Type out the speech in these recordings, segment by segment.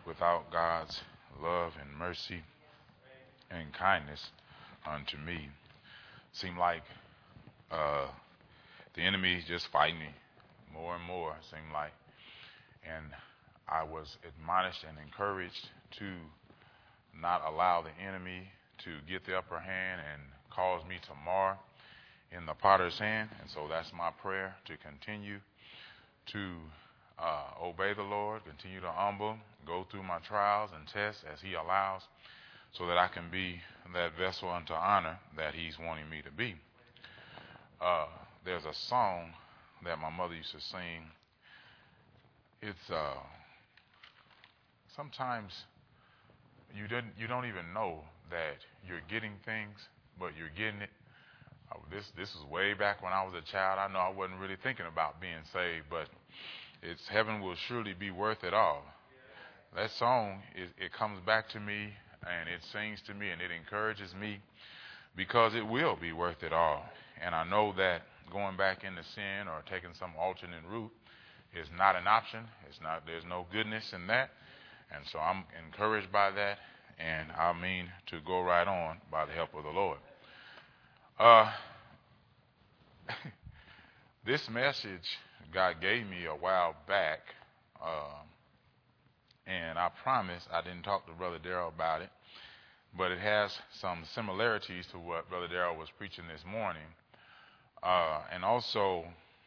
without God's love and mercy and kindness unto me. Seemed like the enemy just fighting me more and more, seemed like. And I was admonished and encouraged to not allow the enemy to get the upper hand and cause me to mar in the potter's hand. And so that's my prayer, to continue to obey the Lord, continue to humble, go through my trials and tests as he allows, so that I can be that vessel unto honor that he's wanting me to be. There's a song that my mother used to sing. It's sometimes you don't even know that you're getting things, but you're getting it. This is way back when I was a child. I know I wasn't really thinking about being saved, but it's heaven will surely be worth it all. That song, it comes back to me and it sings to me and it encourages me, because it will be worth it all. And I know that going back into sin or taking some alternate route is not an option. There's no goodness in that. And so I'm encouraged by that, and I mean to go right on by the help of the Lord. This message God gave me a while back, and I promise I didn't talk to Brother Darrell about it, but it has some similarities to what Brother Darrell was preaching this morning. And also,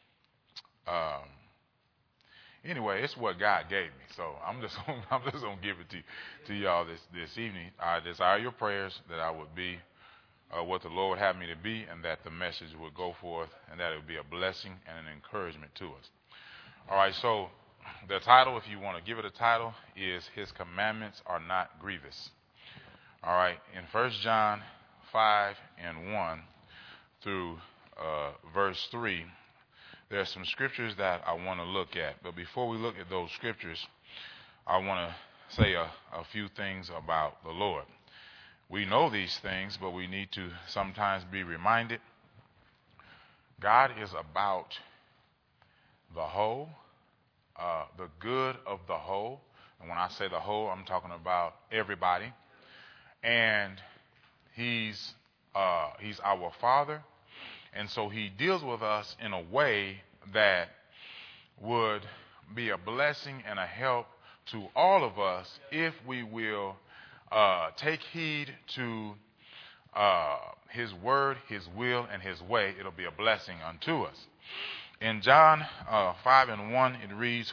anyway, it's what God gave me. So I'm just gonna give it to y'all this evening. I desire your prayers that I would be what the Lord would have me to be, and that the message would go forth, and that it would be a blessing and an encouragement to us. All right, so the title, if you want to give it a title, is His Commandments Are Not Grievous. All right, in 1 John 5:1 through verse 3, there are some scriptures that I want to look at. But before we look at those scriptures, I want to say a few things about the Lord. We know these things, but we need to sometimes be reminded. God is about the whole, the good of the whole. And when I say the whole, I'm talking about everybody. And He's our Father. And so He deals with us in a way that would be a blessing and a help to all of us if we will take heed to His word, His will, and His way. It'll be a blessing unto us. In John 5:1, it reads,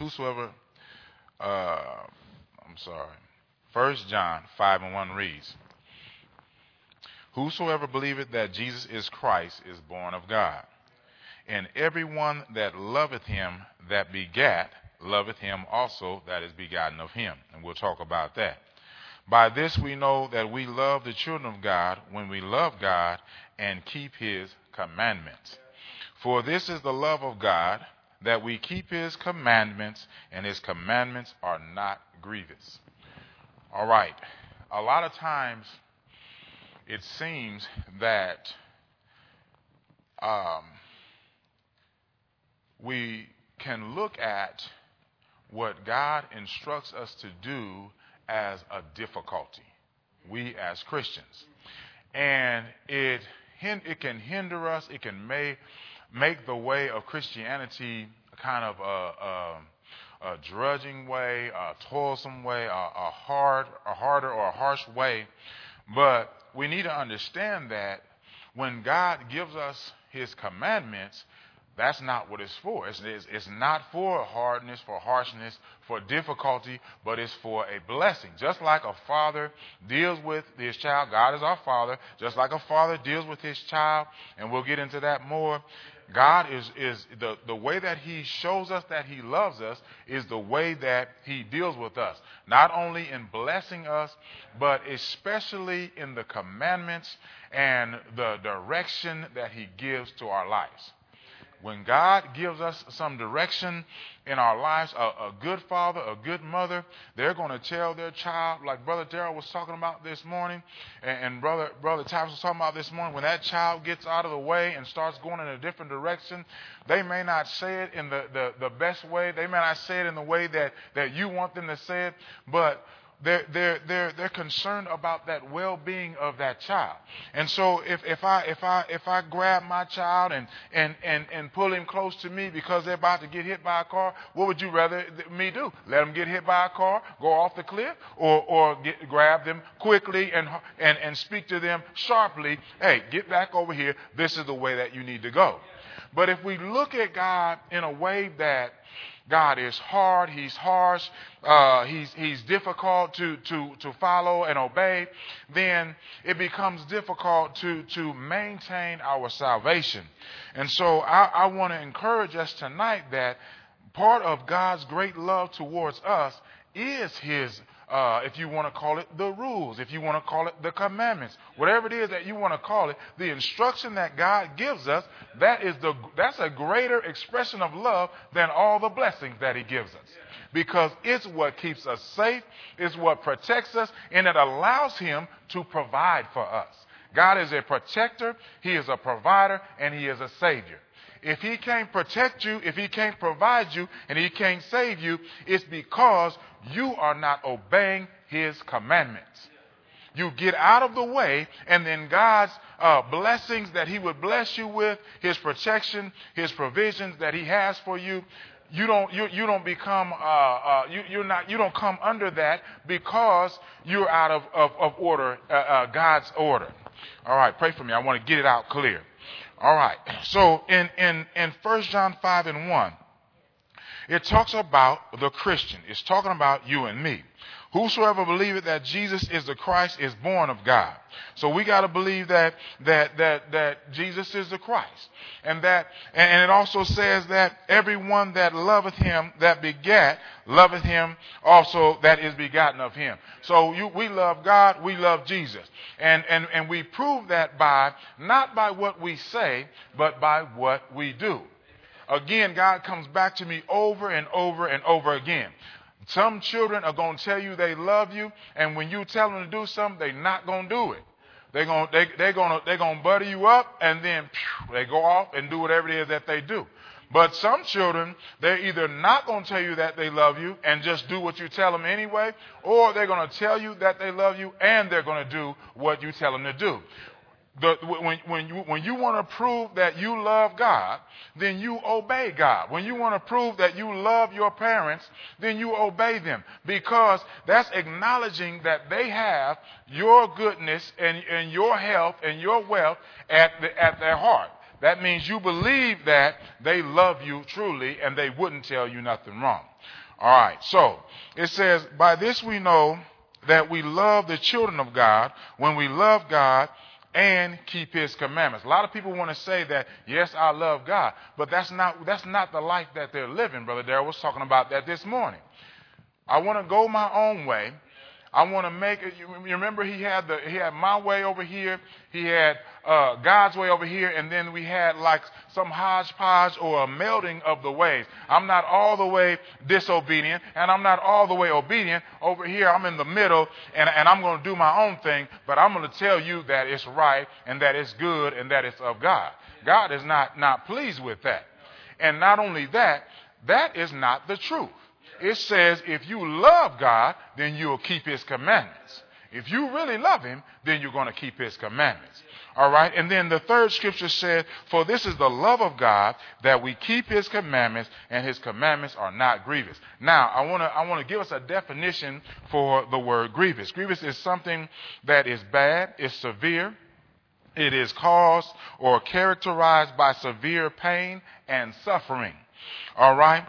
1 John 5:1 reads, whosoever believeth that Jesus is Christ is born of God. And everyone that loveth him that begat, loveth him also that is begotten of him. And we'll talk about that. By this we know that we love the children of God, when we love God and keep his commandments. For this is the love of God, that we keep his commandments, and his commandments are not grievous. All right. A lot of times it seems that we can look at what God instructs us to do as a difficulty, we as Christians. And it can hinder us. It can make the way of Christianity kind of a drudging way, a toilsome way, a harder or a harsh way. But we need to understand that when God gives us his commandments, that's not what it's for. It's not for hardness, for harshness, for difficulty, but it's for a blessing. Just like a father deals with his child, God is our Father. Just like a father deals with his child, and we'll get into that more. God is the way that he shows us that he loves us is the way that he deals with us. Not only in blessing us, but especially in the commandments and the direction that he gives to our lives. when God gives us some direction in our lives, a good father, a good mother, they're going to tell their child, like Brother Darrell was talking about this morning, and Brother Tyvus was talking about this morning, when that child gets out of the way and starts going in a different direction, they may not say it in the best way. They may not say it in the way that you want them to say it, but they're concerned about that well-being of that child. And so if I grab my child and pull him close to me because they're about to get hit by a car, what would you rather me do? Let them get hit by a car, go off the cliff, or grab them quickly and speak to them sharply? Hey, get back over here. This is the way that you need to go. But if we look at God in a way that God is hard, he's harsh, he's difficult to follow and obey, then it becomes difficult to maintain our salvation. And so I want to encourage us tonight that part of God's great love towards us is his, if you want to call it the rules, if you want to call it the commandments, whatever it is that you want to call it, the instruction that God gives us, that's a greater expression of love than all the blessings that he gives us. Because it's what keeps us safe, it's what protects us, and it allows him to provide for us. God is a protector, he is a provider, and he is a savior. If he can't protect you, if he can't provide you, and he can't save you, it's because you are not obeying his commandments. You get out of the way, and then God's blessings that he would bless you with, his protection, his provisions that he has for you, you don't become you don't come under that because you're out of order, God's order. All right, pray for me. I want to get it out clear. All right. So in 1 John 5:1, it talks about the Christian. It's talking about you and me. Whosoever believeth that Jesus is the Christ is born of God. So we got to believe that Jesus is the Christ. And it also says that everyone that loveth him that begat, loveth him also that is begotten of him. So we love God, we love Jesus. And we prove that not by what we say, but by what we do. Again, God comes back to me over and over and over again. Some children are going to tell you they love you, and when you tell them to do something, they're not going to do it. They're going to butter you up, and then they go off and do whatever it is that they do. But some children, they're either not going to tell you that they love you and just do what you tell them anyway, or they're going to tell you that they love you and they're going to do what you tell them to do. When you want to prove that you love God, then you obey God. When you want to prove that you love your parents, then you obey them, because that's acknowledging that they have your goodness and your health and your wealth at their heart. That means you believe that they love you truly and they wouldn't tell you nothing wrong. All right, so it says, by this we know that we love the children of God when we love God and keep his commandments. A lot of people want to say that, yes, I love God, but that's not the life that they're living. Brother Darrell was talking about that this morning. I want to go my own way. I want to make it. You remember he had my way over here. He had God's way over here, and then we had like some hodgepodge or a melding of the ways. I'm not all the way disobedient, and I'm not all the way obedient. Over here, I'm in the middle, and I'm going to do my own thing, but I'm going to tell you that it's right, and that it's good, and that it's of God. God is not pleased with that. And not only that, that is not the truth. It says if you love God, then you'll keep his commandments. If you really love him, then you're going to keep his commandments. All right. And then the third scripture said, for this is the love of God, that we keep his commandments, and his commandments are not grievous. Now, I want to give us a definition for the word grievous. Grievous is something that is bad, is severe. It is caused or characterized by severe pain and suffering. All right.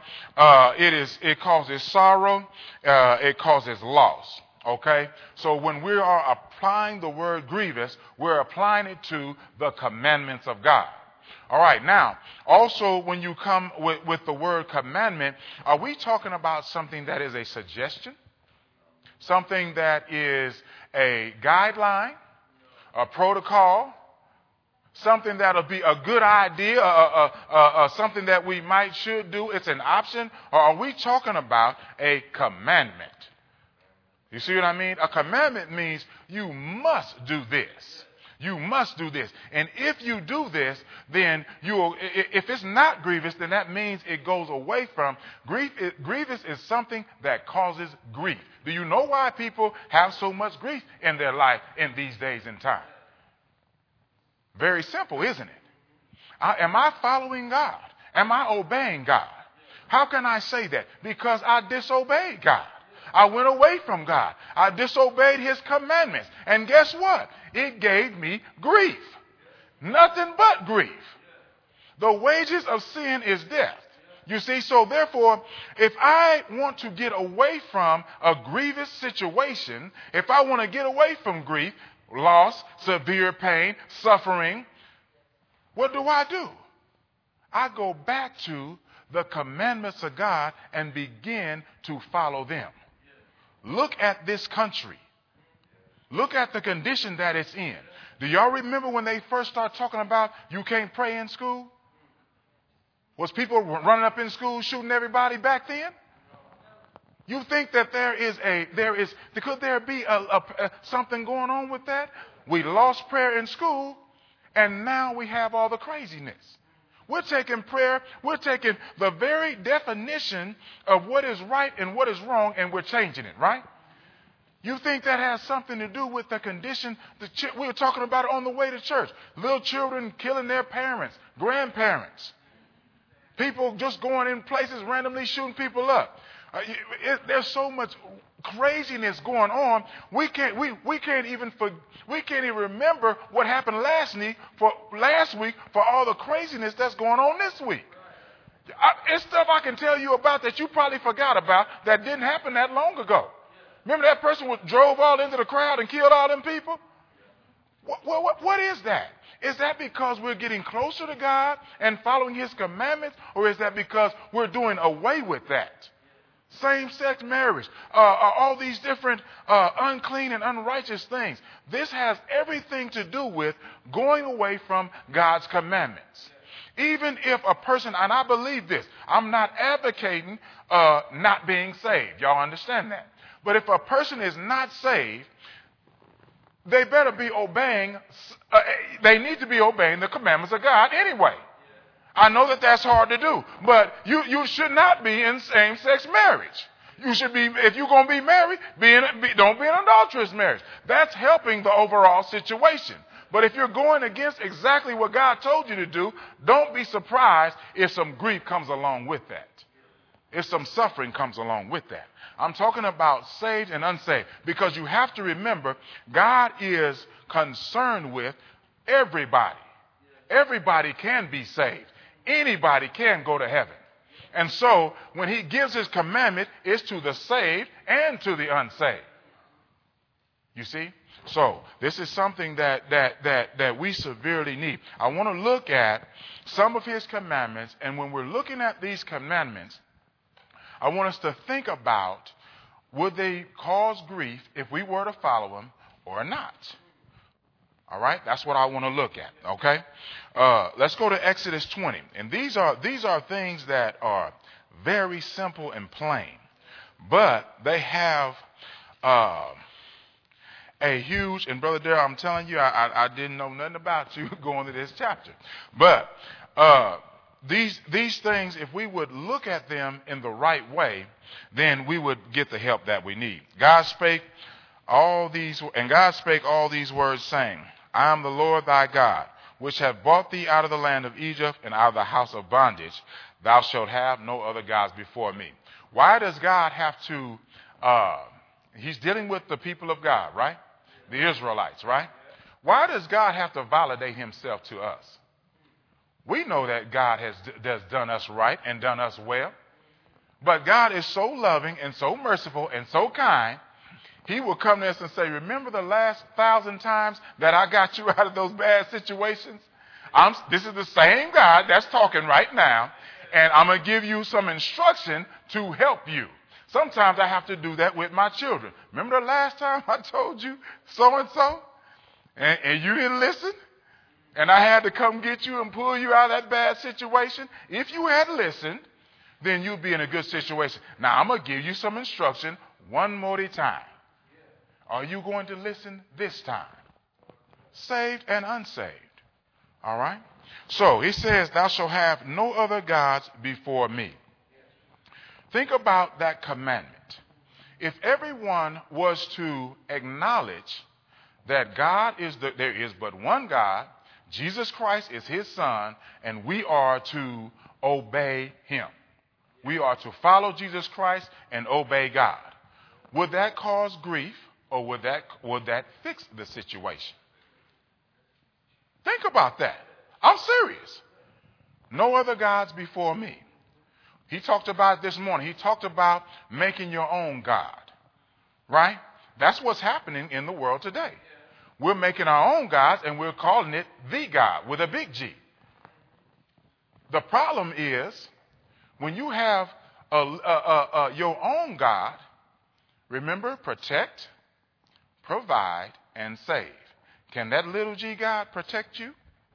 It causes sorrow. It causes loss. Okay. So when we are applying the word grievous, we're applying it to the commandments of God. All right. Now, also when you come with the word commandment, are we talking about something that is a suggestion? Something that is a guideline, a protocol? something that'll be a good idea, something that we should do, it's an option? Or are we talking about a commandment? You see what I mean? A commandment means you must do this. You must do this. And if you do this, then if it's not grievous, then that means it goes away from grief. Grievous is something that causes grief. Do you know why people have so much grief in their life in these days and time? Very simple, isn't it? Am I following God? Am I obeying God? How can I say that? Because I disobeyed God. I went away from God. I disobeyed his commandments. And guess what? It gave me grief. Nothing but grief. The wages of sin is death. You see, so therefore, if I want to get away from a grievous situation, if I want to get away from grief, loss, severe pain, suffering, what do? I go back to the commandments of God and begin to follow them. Look at this country. Look at the condition that it's in. Do y'all remember when they first started talking about you can't pray in school? Was people running up in school shooting everybody back then? You think that could there be something going on with that? We lost prayer in school, and now we have all the craziness. We're taking prayer, we're taking the very definition of what is right and what is wrong, and we're changing it, right? You think that has something to do with the condition? We were talking about it on the way to church. Little children killing their parents, grandparents. People just going in places randomly shooting people up. There's so much craziness going on. We can't even remember what happened last week for all the craziness that's going on this week. It's stuff I can tell you about that you probably forgot about that didn't happen that long ago. Remember that person drove all into the crowd and killed all them people? What is that? Is that because we're getting closer to God and following his commandments, or is that because we're doing away with that? Same-sex marriage, all these different unclean and unrighteous things. This has everything to do with going away from God's commandments. Even if a person, and I believe this, I'm not advocating not being saved. Y'all understand that? But if a person is not saved, they better be obeying, they need to be obeying the commandments of God anyway. I know that that's hard to do, but you should not be in same-sex marriage. You should be, if you're going to be married, don't be in an adulterous marriage. That's helping the overall situation. But if you're going against exactly what God told you to do, don't be surprised if some grief comes along with that. If some suffering comes along with that. I'm talking about saved and unsaved, because you have to remember God is concerned with everybody. Everybody can be saved. Anybody can go to heaven. And so when he gives his commandment, it's to the saved and to the unsaved. You see? So this is something that we severely need. I want to look at some of his commandments, and when we're looking at these commandments, I want us to think about, would they cause grief if we were to follow them or not? All right, that's what I want to look at. Okay, let's go to Exodus 20, and these are things that are very simple and plain, but they have a huge. And Brother Darrell, I'm telling you, I didn't know nothing about you going to this chapter, but these things, if we would look at them in the right way, then we would get the help that we need. God spake all these words, saying, I am the Lord thy God, which have brought thee out of the land of Egypt and out of the house of bondage. Thou shalt have no other gods before me. Why does God have to, he's dealing with the people of God, right? The Israelites, right? Why does God have to validate himself to us? We know that God has done us right and done us well. But God is so loving and so merciful and so kind, he will come to us and say, remember the last 1,000 times that I got you out of those bad situations? This is the same God that's talking right now, and I'm going to give you some instruction to help you. Sometimes I have to do that with my children. Remember the last time I told you so-and-so, and you didn't listen? and I had to come get you and pull you out of that bad situation, if you had listened, then you'd be in a good situation. Now, I'm going to give you some instruction one more time. Are you going to listen this time? Saved and unsaved. All right? So, he says, thou shalt have no other gods before me. Think about that commandment. If everyone was to acknowledge that there is but one God, Jesus Christ is his son, and we are to obey him. We are to follow Jesus Christ and obey God. Would that cause grief, or would that fix the situation? Think about that. I'm serious. No other gods before me. He talked about it this morning. He talked about making your own God. Right? That's what's happening in the world today. We're making our own gods, and we're calling it the God with a big G. The problem is, when you have your own God, remember, protect, provide, and save. Can that little G God protect you?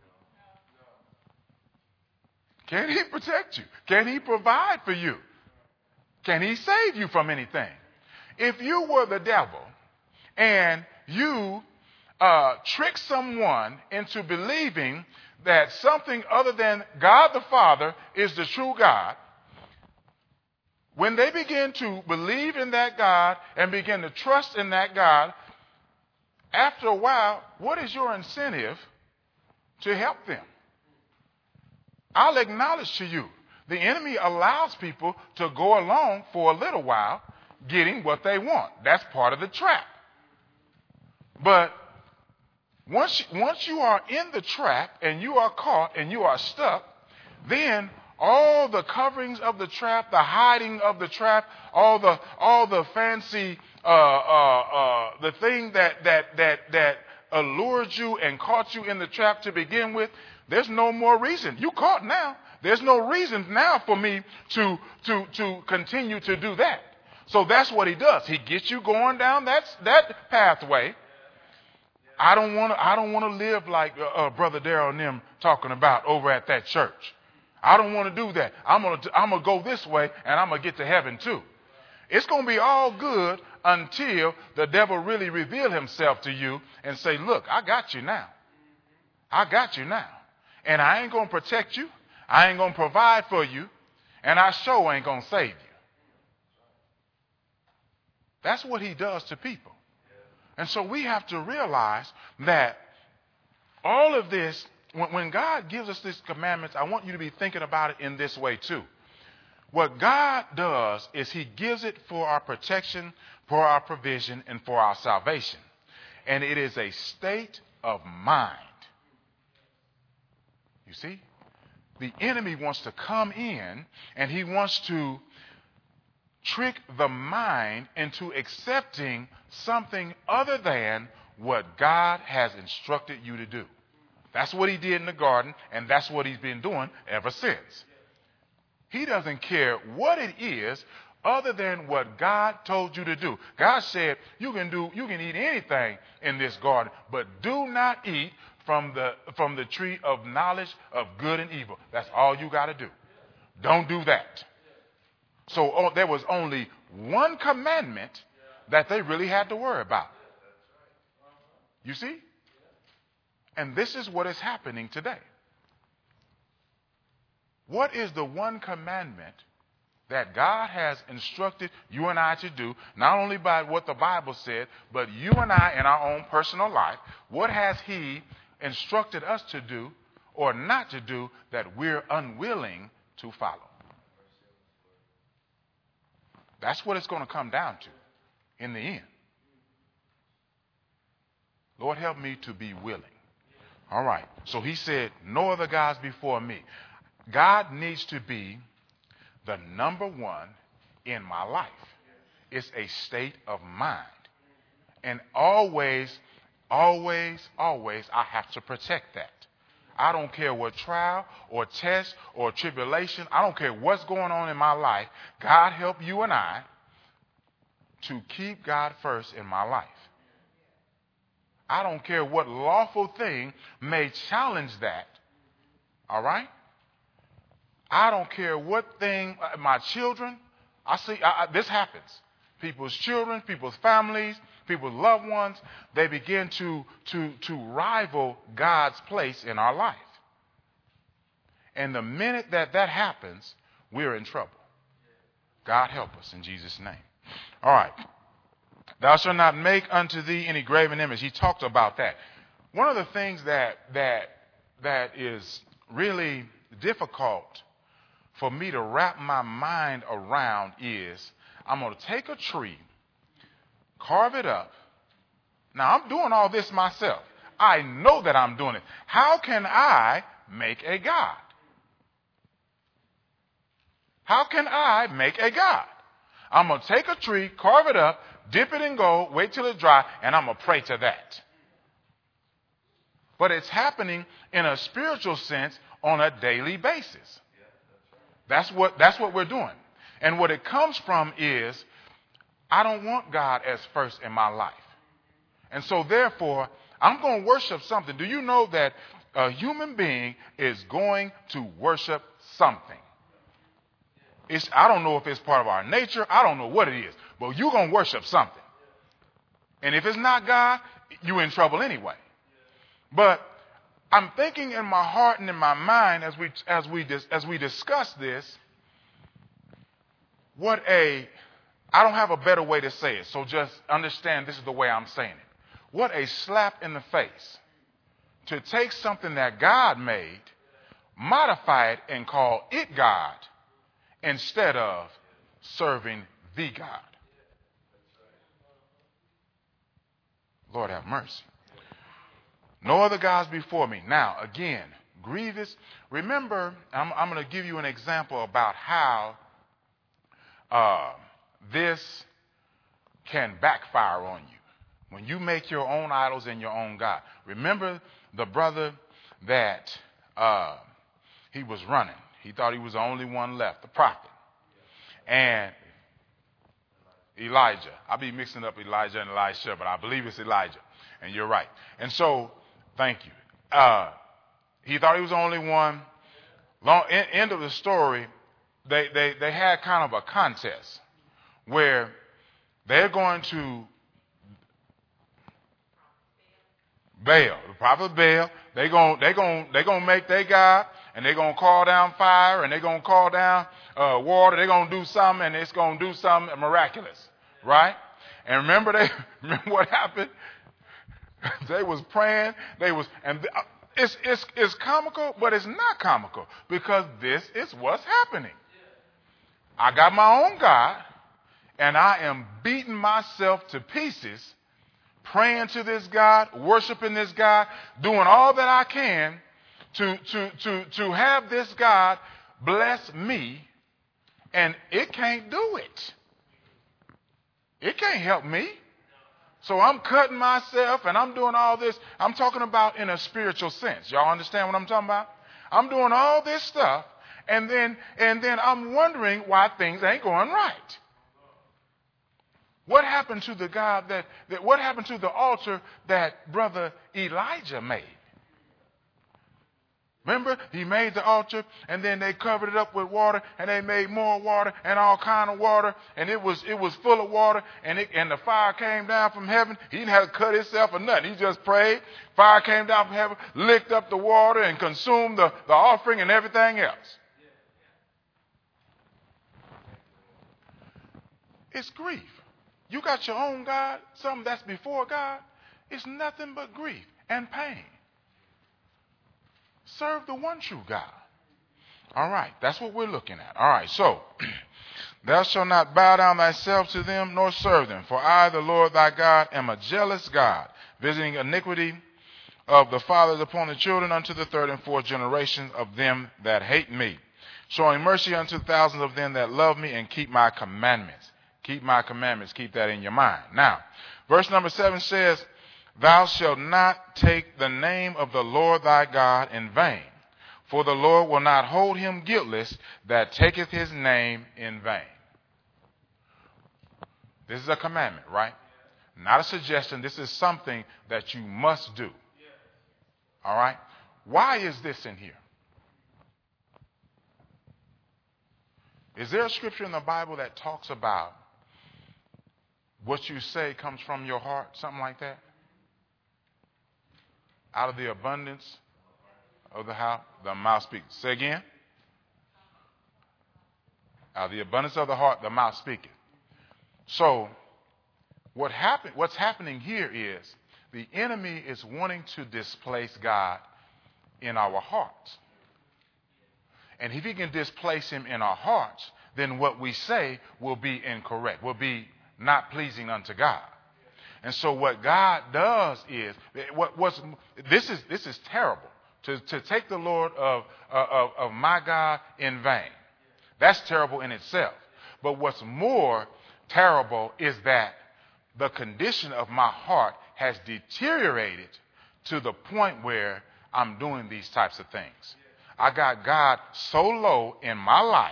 Can he protect you? Can he provide for you? Can he save you from anything? If you were the devil and you trick someone into believing that something other than God the Father is the true God, when they begin to believe in that God and begin to trust in that God, after a while, what is your incentive to help them? I'll acknowledge to you, the enemy allows people to go along for a little while getting what they want. That's part of the trap. But once you are in the trap and you are caught and you are stuck, then all the coverings of the trap, the hiding of the trap, all the fancy the thing that allured you and caught you in the trap to begin with, there's no more reason. You caught now. There's no reason now for me to continue to do that. So that's what he does. He gets you going down that pathway. I don't want to live like Brother Darrell and them talking about over at that church. I don't want to do that. I'm gonna go this way, and I'm gonna get to heaven too. It's gonna be all good until the devil really reveal himself to you and say, "Look, I got you now. I got you now, and I ain't gonna protect you. I ain't gonna provide for you, and I sure ain't gonna save you." That's what he does to people. And so we have to realize that all of this, when God gives us these commandments, I want you to be thinking about it in this way too. What God does is he gives it for our protection, for our provision, and for our salvation. And it is a state of mind. You see? The enemy wants to come in and he wants to trick the mind into accepting something other than what God has instructed you to do. That's what he did in the garden, and that's what he's been doing ever since. He doesn't care what it is other than what God told you to do. God said you can eat anything in this garden, but do not eat from the tree of knowledge of good and evil. That's all you got to do. Don't do that. So there was only one commandment that they really had to worry about. You see? And this is what is happening today. What is the one commandment that God has instructed you and I to do, not only by what the Bible said, but you and I in our own personal life? What has he instructed us to do or not to do that we're unwilling to follow? That's what it's going to come down to in the end. Lord, help me to be willing. All right. So he said, no other gods before me. God needs to be the number one in my life. It's a state of mind. And always, always, always, I have to protect that. I don't care what trial or test or tribulation, I don't care what's going on in my life. God help you and I to keep God first in my life. I don't care what lawful thing may challenge that. All right? I don't care what thing, my children, this happens. People's children, people's families, people's loved ones, they begin to rival God's place in our life. And the minute that happens, we're in trouble. God help us in Jesus' name. All right. Thou shalt not make unto thee any graven image. He talked about that. One of the things that is really difficult for me to wrap my mind around is I'm going to take a tree, carve it up. Now, I'm doing all this myself. I know that I'm doing it. How can I make a God? How can I make a God? I'm going to take a tree, carve it up, dip it in gold, wait till it dry, and I'm going to pray to that. But it's happening in a spiritual sense on a daily basis. That's what we're doing. And what it comes from is, I don't want God as first in my life. And so therefore, I'm going to worship something. Do you know that a human being is going to worship something? I don't know if it's part of our nature. I don't know what it is. But you're going to worship something. And if it's not God, you're in trouble anyway. But I'm thinking in my heart and in my mind as we discuss this, I don't have a better way to say it. So just understand this is the way I'm saying it. What a slap in the face to take something that God made, modify it, and call it God instead of serving the God. Lord have mercy. No other gods before me. Now, again, grievous. Remember, I'm going to give you an example about how this can backfire on you. When you make your own idols and your own God. Remember the brother that he was running. He thought he was the only one left, the prophet. And Elijah. I'll be mixing up Elijah and Elisha, but I believe it's Elijah. And you're right. And so, thank you. He thought he was the only one. End of the story, they had kind of a contest where they're going to Baal, the prophet Baal. They're gonna make their God, and they're gonna call down fire, and they're gonna call down water. They're gonna do something, and it's gonna do something miraculous, right? And remember what happened? They was praying. It's comical, but it's not comical because this is what's happening. I got my own God, and I am beating myself to pieces, praying to this God, worshiping this God, doing all that I can to have this God bless me, and it can't do it. It can't help me. So I'm cutting myself and I'm doing all this. I'm talking about in a spiritual sense. Y'all understand what I'm talking about? I'm doing all this stuff, and then I'm wondering why things ain't going right. What happened to the God what happened to the altar that brother Elijah made? Remember, he made the altar, and then they covered it up with water, and they made more water and all kind of water, and it was full of water, and the fire came down from heaven. He didn't have to cut himself or nothing. He just prayed. Fire came down from heaven, licked up the water, and consumed the offering and everything else. It's grief. You got your own God, something that's before God. It's nothing but grief and pain. Serve the one true God. All right, that's what we're looking at. All right, so thou shalt not bow down thyself to them nor serve them. For I, the Lord thy God, am a jealous God, visiting iniquity of the fathers upon the children unto the third and fourth generation of them that hate me, showing mercy unto thousands of them that love me and keep my commandments. Keep my commandments. Keep that in your mind. Now, verse number 7 says, thou shalt not take the name of the Lord thy God in vain, for the Lord will not hold him guiltless that taketh his name in vain. This is a commandment, right? Not a suggestion. This is something that you must do. All right? Why is this in here? Is there a scripture in the Bible that talks about what you say comes from your heart? Something like that? Out of the abundance of the house, the mouth speaks. Say again. Out of the abundance of the heart, the mouth speaketh. So, what's happening here is the enemy is wanting to displace God in our hearts. And if he can displace him in our hearts, then what we say will be incorrect, will be not pleasing unto God. And so what God does is, this is terrible, to take the Lord of my God in vain. That's terrible in itself. But what's more terrible is that the condition of my heart has deteriorated to the point where I'm doing these types of things. I got God so low in my life.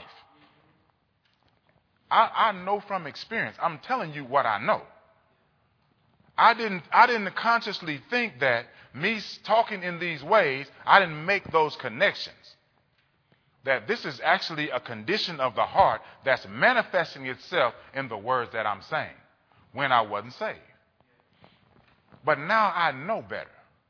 I know from experience. I'm telling you what I know. I didn't consciously think that me talking in these ways, I didn't make those connections. That this is actually a condition of the heart that's manifesting itself in the words that I'm saying when I wasn't saved. But now I know better.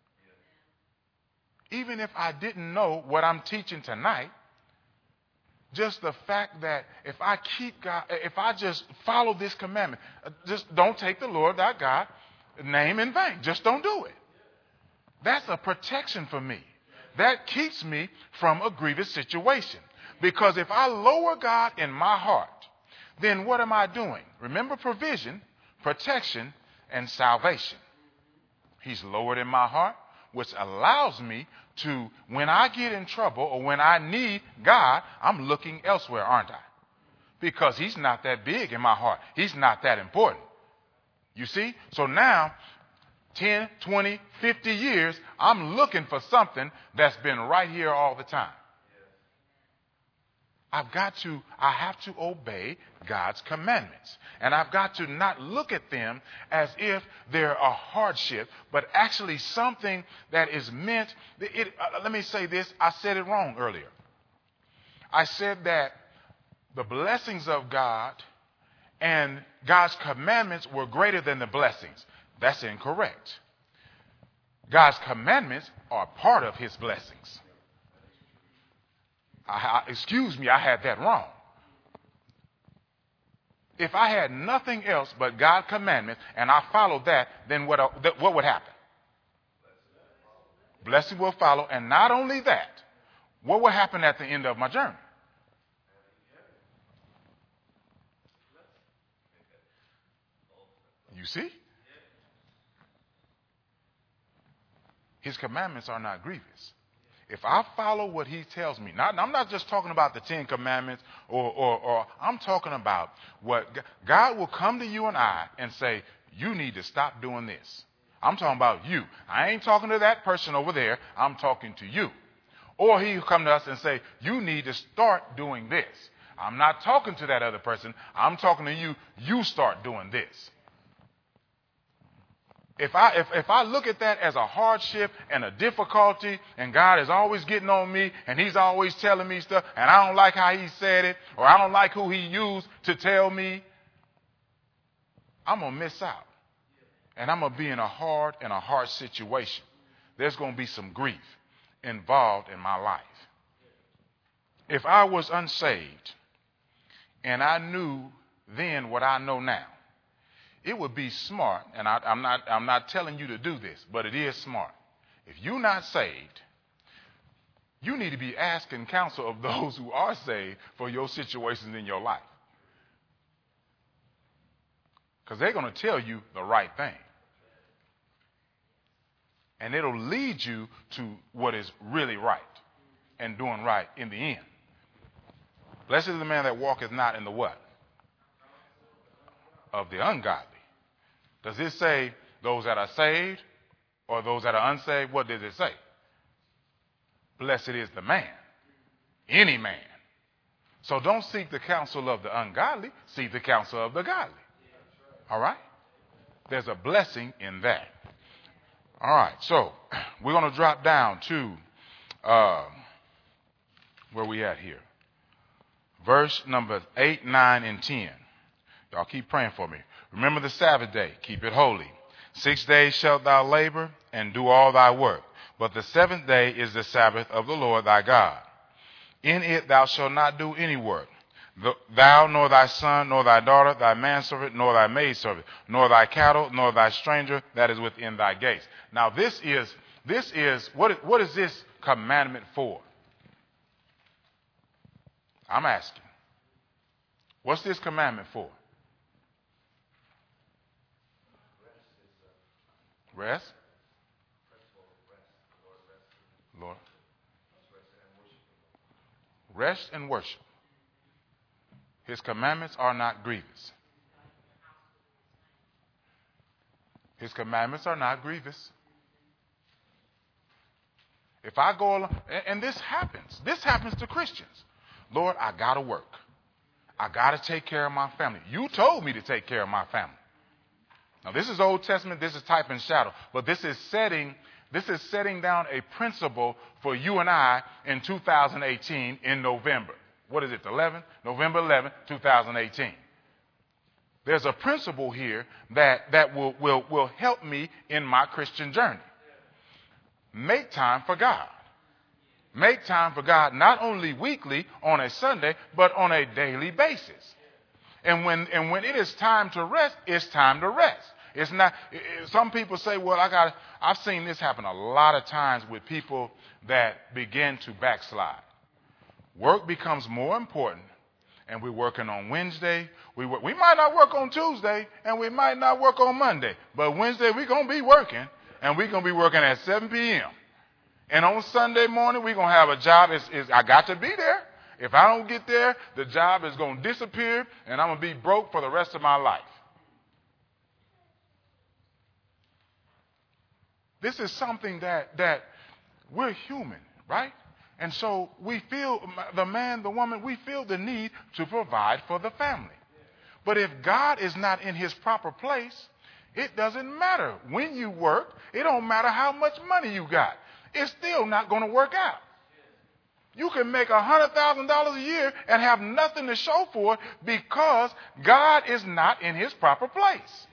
Even if I didn't know what I'm teaching tonight, just the fact that if I keep God, if I just follow this commandment, just don't take the Lord thy God name in vain. Just don't do it. That's a protection for me. That keeps me from a grievous situation. Because if I lower God in my heart, then what am I doing? Remember provision, protection, and salvation. He's lowered in my heart, which allows me to, when I get in trouble or when I need God, I'm looking elsewhere, aren't I? Because he's not that big in my heart. He's not that important. You see? So now, 10, 20, 50 years, I'm looking for something that's been right here all the time. I have to obey God's commandments. And I've got to not look at them as if they're a hardship, but actually something that is meant. Let me say this. I said it wrong earlier. I said that the blessings of God and God's commandments were greater than the blessings. That's incorrect. God's commandments are part of his blessings. Excuse me, I had that wrong. If I had nothing else but God's commandments and I followed that, then what would happen? Blessing will follow. And not only that, what will happen at the end of my journey? You see? His commandments are not grievous. If I follow what he tells me, I'm not just talking about the 10 commandments or I'm talking about what God will come to you and I and say, you need to stop doing this. I'm talking about you. I ain't talking to that person over there. I'm talking to you. Or he will come to us and say, you need to start doing this. I'm not talking to that other person. I'm talking to you. You start doing this. If I look at that as a hardship and a difficulty, and God is always getting on me, and he's always telling me stuff, and I don't like how he said it, or I don't like who he used to tell me, I'm going to miss out. And I'm going to be in a hard situation. There's going to be some grief involved in my life. If I was unsaved, and I knew then what I know now, it would be smart, and I'm not telling you to do this, but it is smart. If you're not saved, you need to be asking counsel of those who are saved for your situations in your life. Because they're going to tell you the right thing. And it'll lead you to what is really right and doing right in the end. Blessed is the man that walketh not in the what? Of the ungodly. Does it say those that are saved or those that are unsaved? What does it say? Blessed is the man. Any man. So don't seek the counsel of the ungodly. Seek the counsel of the godly. All right? There's a blessing in that. All right, so we're going to drop down to where we at here. Verse number 8, 9, and 10. Y'all keep praying for me. Remember the Sabbath day. Keep it holy. 6 days shalt thou labor and do all thy work. But the seventh day is the Sabbath of the Lord thy God. In it thou shalt not do any work. Thou, nor thy son, nor thy daughter, thy manservant, nor thy maidservant, nor thy cattle, nor thy stranger that is within thy gates. Now this is what is this commandment for? I'm asking. What's this commandment for? Rest? Lord. Rest and worship. His commandments are not grievous. His commandments are not grievous. If I go along, and this happens to Christians. Lord, I got to work. I got to take care of my family. You told me to take care of my family. Now, this is Old Testament. This is type and shadow. But this is setting down a principle for you and I in 2018 in November. What is it, 11th? November 11th, 2018. There's a principle here that will help me in my Christian journey. Make time for God. Make time for God not only weekly on a Sunday, but on a daily basis. And when it is time to rest, it's time to rest. It's not. Some people say, "Well, I've seen this happen a lot of times with people that begin to backslide. Work becomes more important, and we're working on Wednesday. We might not work on Tuesday, and we might not work on Monday, but Wednesday we're gonna be working, and we're gonna be working at 7 p.m. And on Sunday morning we're gonna have a job. I got to be there. If I don't get there, the job is gonna disappear, and I'm gonna be broke for the rest of my life." This is something that we're human, right? And so we feel, the man, the woman, we feel the need to provide for the family. But if God is not in his proper place, it doesn't matter when you work. It don't matter how much money you got. It's still not going to work out. You can make $100,000 a year and have nothing to show for it because God is not in his proper place.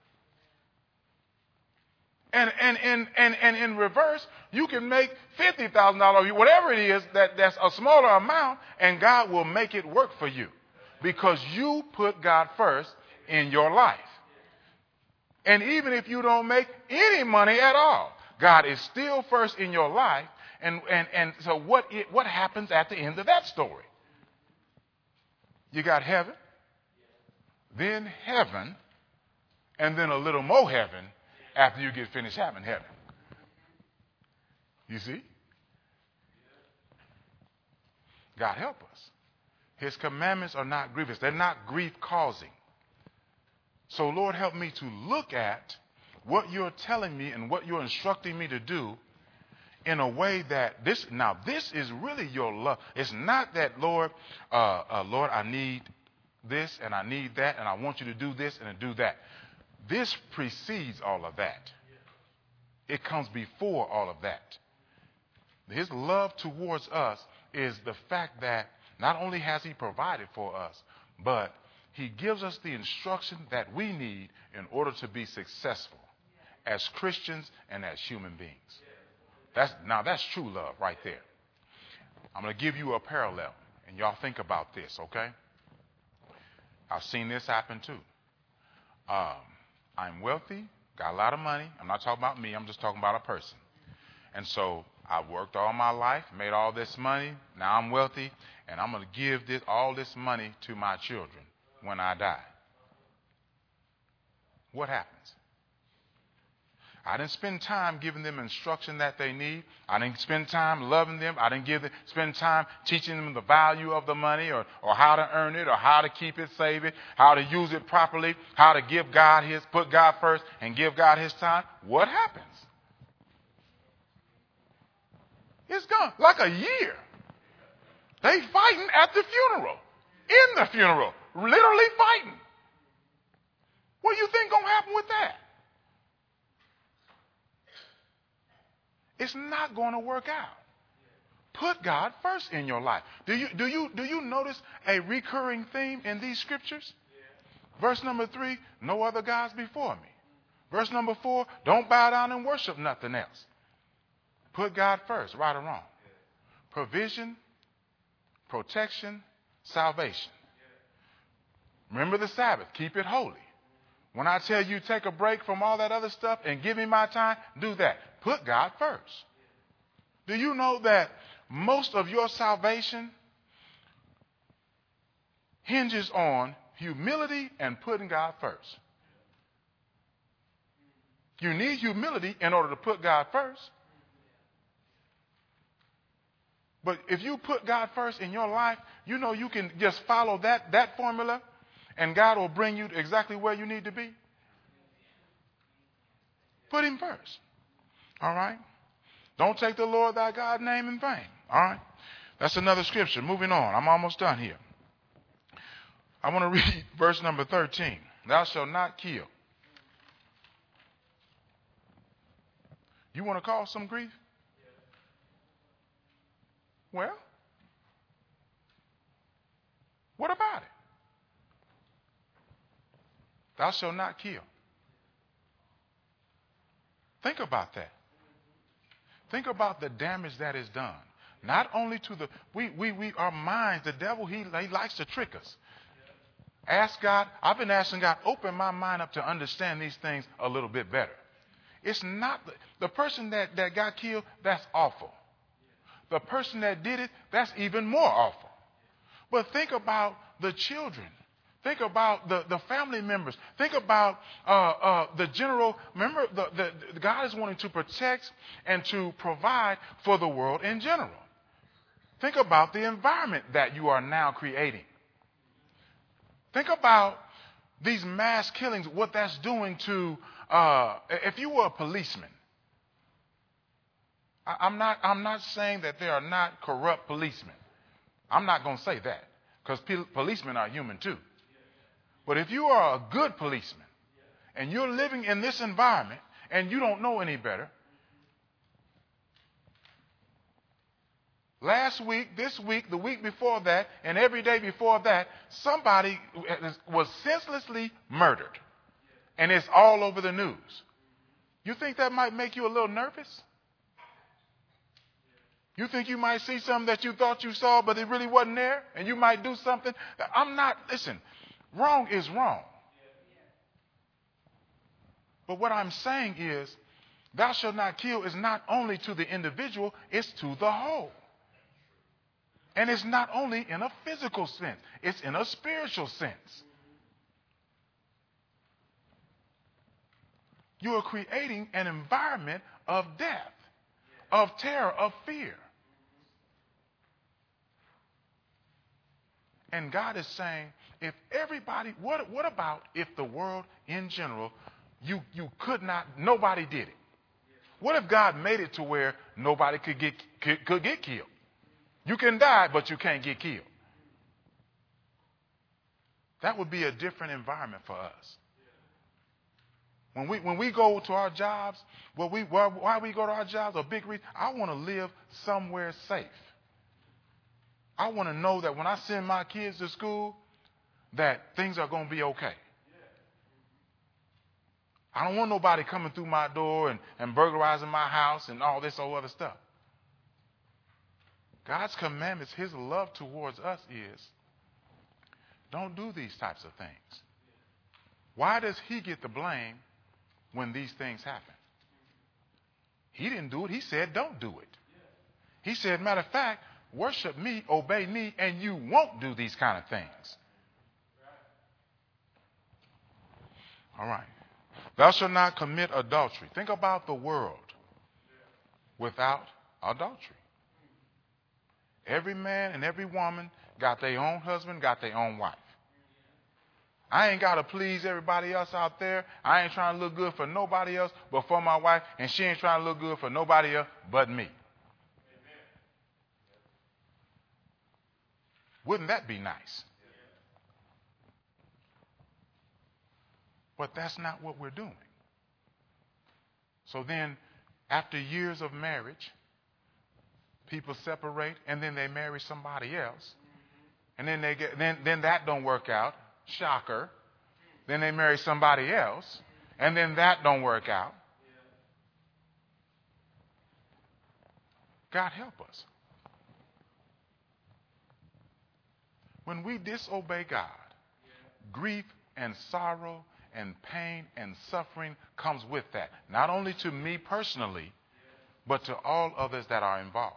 And in reverse, you can make $50,000, whatever it is, that's a smaller amount, and God will make it work for you because you put God first in your life. And even if you don't make any money at all, God is still first in your life. And so what happens at the end of that story? You got heaven, then heaven, and then a little more heaven after you get finished having heaven. You see? God help us. His commandments are not grievous. They're not grief-causing. So, Lord, help me to look at what you're telling me and what you're instructing me to do in a way that this is really your love. It's not that, Lord, I need this and I need that and I want you to do this and to do that. This precedes all of that. It comes before all of that. His love towards us is the fact that not only has he provided for us, but he gives us the instruction that we need in order to be successful as Christians and as human beings. That's true love right there. I'm going to give you a parallel, and y'all think about this, okay? I've seen this happen too. I'm wealthy, got a lot of money. I'm not talking about me. I'm just talking about a person. And so I've worked all my life, made all this money. Now I'm wealthy, and I'm going to give all this money to my children when I die. What happens? I didn't spend time giving them instruction that they need. I didn't spend time loving them. I didn't spend time teaching them the value of the money or how to earn it or how to keep it, save it, how to use it properly, how to put God first and give God his time. What happens? It's gone. Like a year. They fighting at the funeral. In the funeral. Literally fighting. What do you think going to happen with that? it's not going to work out. Put God first in your life. Do you notice a recurring theme in these scriptures? Verse number 3, no other gods before me. Verse number 4, don't bow down and worship nothing else. Put God first, right or wrong. Provision, protection, salvation. Remember the Sabbath. Keep it holy. When I tell you take a break from all that other stuff and give me my time, do that. Put God first. Do you know that most of your salvation hinges on humility and putting God first? You need humility in order to put God first. But if you put God first in your life, you know you can just follow that formula, and God will bring you exactly where you need to be. Put him first. All right? Don't take the Lord thy God's name in vain. All right? That's another scripture. Moving on. I'm almost done here. I want to read verse number 13. Thou shalt not kill. You want to cause some grief? Well, what about it? Thou shalt not kill. Think about that. Think about the damage that is done. Not only to our minds, the devil, he likes to trick us. Ask God, I've been asking God, open my mind up to understand these things a little bit better. It's not the person that got killed, that's awful. The person that did it, that's even more awful. But think about the children. Think about the family members. Think about the general. Remember, the God is wanting to protect and to provide for the world in general. Think about the environment that you are now creating. Think about these mass killings, what that's doing to, if you were a policeman. I'm not saying that there are not corrupt policemen. I'm not going to say that, because policemen are human too. But if you are a good policeman and you're living in this environment and you don't know any better, last week, this week, the week before that, and every day before that, somebody was senselessly murdered. And it's all over the news. You think that might make you a little nervous? You think you might see something that you thought you saw, but it really wasn't there? And you might do something? Listen, wrong is wrong. But what I'm saying is, thou shalt not kill is not only to the individual, it's to the whole. And it's not only in a physical sense, it's in a spiritual sense. You are creating an environment of death, of terror, of fear. And God is saying, if everybody, what about if the world in general, you could not, nobody did it? What if God made it to where nobody could get killed? You can die, but you can't get killed. That would be a different environment for us. When we go to our jobs, why we go to our jobs, a big reason, I want to live somewhere safe. I want to know that when I send my kids to school, that things are going to be okay. I don't want nobody coming through my door and burglarizing my house and all this other stuff. God's commandments, his love towards us is, don't do these types of things. Why does he get the blame when these things happen? He didn't do it. He said, don't do it. He said, matter of fact, worship me, obey me, and you won't do these kind of things. All right. Thou shalt not commit adultery. Think about the world without adultery. Every man and every woman got their own husband, got their own wife. I ain't got to please everybody else out there. I ain't trying to look good for nobody else but for my wife, and she ain't trying to look good for nobody else but me. Wouldn't that be nice? But that's not what we're doing. So then After years of marriage, people separate and then they marry somebody else. And then then that don't work out. Shocker. Then they marry somebody else and then that don't work out. God help us. When we disobey God, grief and sorrow and pain and suffering comes with that. Not only to me personally, but to all others that are involved.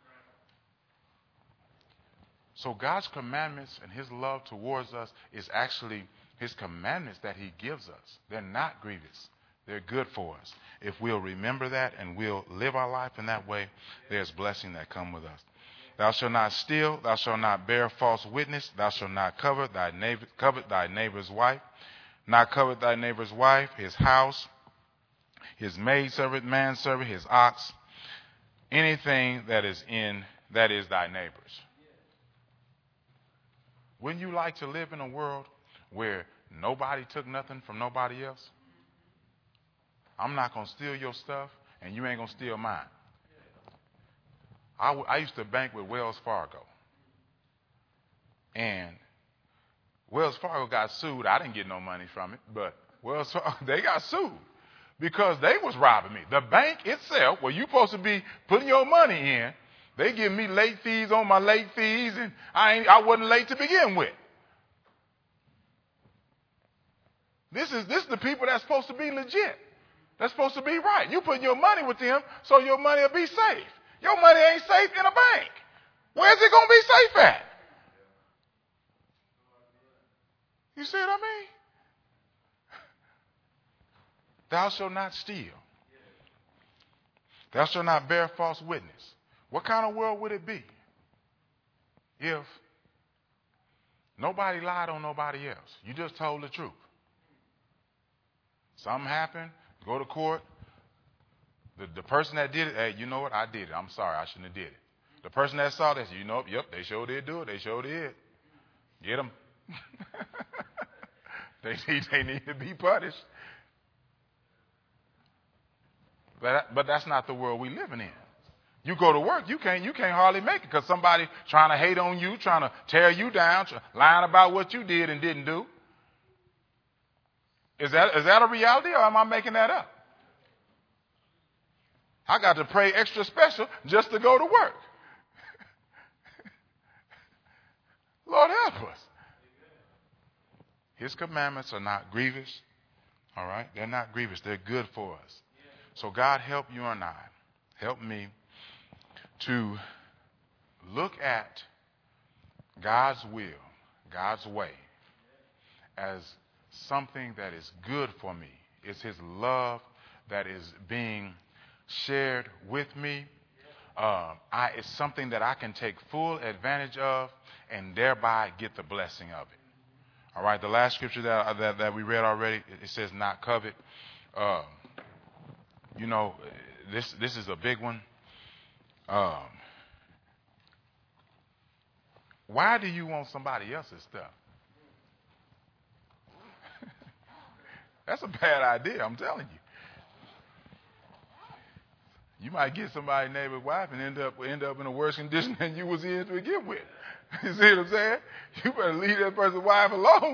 So God's commandments and his love towards us is actually his commandments that he gives us. They're not grievous. They're good for us. If we'll remember that and we'll live our life in that way, there's blessing that come with us. Thou shalt not steal. Thou shalt not bear false witness. Thou shalt not covet thy neighbor's wife. Not covet thy neighbor's wife, his house, his maidservant, manservant, his ox, anything that is thy neighbor's. Wouldn't you like to live in a world where nobody took nothing from nobody else? I'm not going to steal your stuff, and you ain't going to steal mine. I used to bank with Wells Fargo. And Wells Fargo got sued. I didn't get no money from it, but Wells Fargo, they got sued because they was robbing me. The bank itself, where you supposed to be putting your money in, they give me late fees on my late fees, and I wasn't late to begin with. This is the people that's supposed to be legit. That's supposed to be right. You put your money with them so your money will be safe. Your money ain't safe in a bank. Where's it going to be safe at? You see what I mean? Thou shalt not steal. Thou shalt not bear false witness. What kind of world would it be if nobody lied on nobody else? You just told the truth. Something happened, go to court. The person that did it, hey, you know what? I did it. I'm sorry. I shouldn't have did it. The person that saw this, you know, yep, they sure did do it. They sure did. Get them. They need to be punished. But that's not the world we're living in. You go to work, you can't hardly make it because somebody trying to hate on you, trying to tear you down, lying about what you did and didn't do. Is that a reality, or am I making that up? I got to pray extra special just to go to work. Lord help us. His commandments are not grievous. All right? They're not grievous. They're good for us. So God help you and I. Help me to look at God's will, God's way, as something that is good for me. It's his love that is being shared with me. It's something that I can take full advantage of and thereby get the blessing of it. All right, the last scripture that we read already, it says not covet. This is a big one. Why do you want somebody else's stuff? That's a bad idea, I'm telling you. You might get somebody's neighbor's wife and end up in a worse condition than you was in to begin with. You see what I'm saying? You better leave that person's wife alone.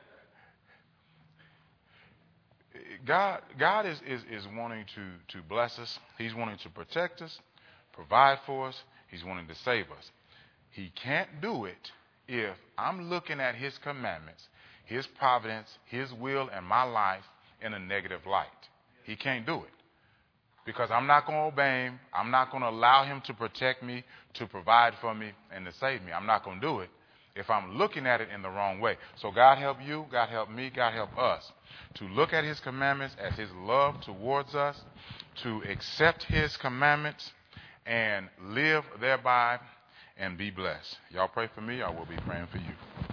God is wanting to bless us. He's wanting to protect us, provide for us. He's wanting to save us. He can't do it if I'm looking at his commandments, his providence, his will, and my life in a negative light. He can't do it. Because I'm not going to obey him. I'm not going to allow him to protect me, to provide for me, and to save me. I'm not going to do it if I'm looking at it in the wrong way. So God help you, God help me, God help us to look at his commandments as his love towards us, to accept his commandments and live thereby and be blessed. Y'all pray for me. I will be praying for you.